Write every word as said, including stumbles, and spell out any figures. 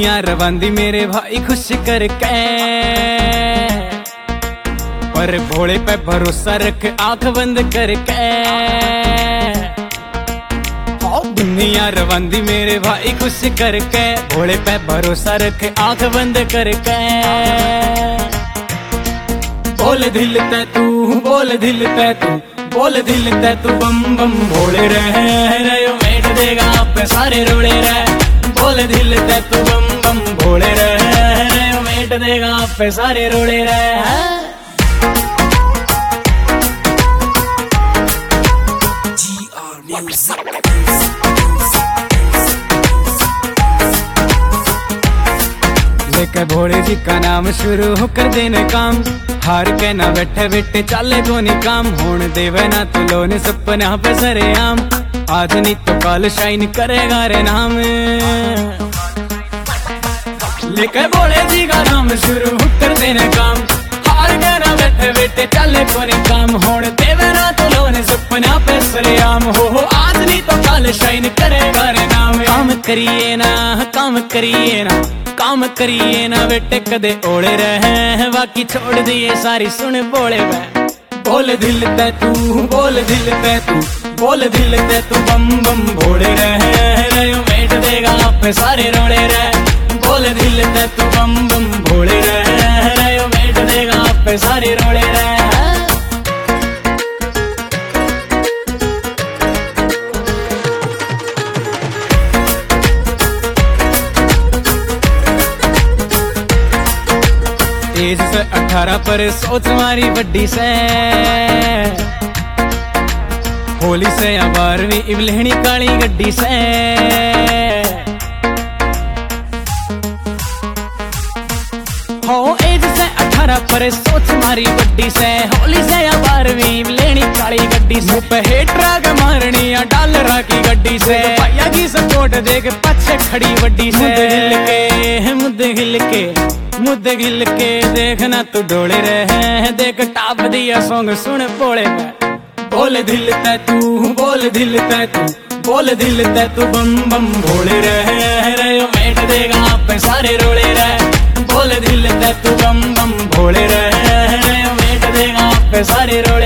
दुनिया रवांदी मेरे भाई खुश करके, पर भोले पे भरोसा रख आंख बंद करके। दुनिया रवांदी मेरे भाई खुश करके, भोले पे भरोसा रख आंख बंद करके। बोल दिल ते तू, बोल दिल ते तू, बोल दिल ते तू बम बम भोले रह रहे मेट देगा आप सारे रोड़े रह। बोल दिल ते तू बम बम भोले रह रहे मेट देगा आप सारे रोड़े रह। लेके भोले जी का नाम शुरू कर देने काम, हार के ना बैठे बैठे चाले कोनी काम। होने देवे ना तू लोने सपना पे सरे आम, आज नहीं तो कल शाइन करेगा रे नाम। लेके भोले जी का नाम शुरू कर देने काम, हार के ना बैठे बैठे चाले कोनी काम। होने देवे ना तू लोने सपना पे सरे आम, हो हो आज नहीं तो कल शाइन करेगा रे नाम। काम करिए ना, काम करिए ना, काम करिए ना बेटे कदे ओले रहे, बाकी छोड़ दिए सारी सुन बोले मैं। बोल दिल ते तू, बोल दिल ते तू, बोल दिल ते तू बम बम भोले रह रहे मेट देगा आप सारे रोड़े रह। बोल दिल ते तू बम बम भोले रह रहे मेट देगा आप सारे रोड़े रह। एज से अठारह पर सोच मारी बड्डी से, होली से या बारहवीं इवलेहनी काली गड्डी से। हो एज से अठारह पर सोच मारी बड्डी से, होली से या बारहवीं इवलेहनी काली गड्डी से। पे हेट्राग मारनी या डालरा की गड्डी से, भैया की सपोर्ट देख पीछे खड़ी वड्डी से। मुद्दे हिल के, मुद्दे हिल के, मुद्दे गिल के देखना तू डोले रहे, देख टाप दिया सॉन्ग सुन बोले मैं। बोल दिल ते तू, बोल दिल ते तू, बोल दिल ते तू बम बम भोले रह रहे मेट देगा आप सारे रोड़े रह। बोल दिल ते तू बम बम भोले रह रहे मेट देगा आप सारे रोड़े।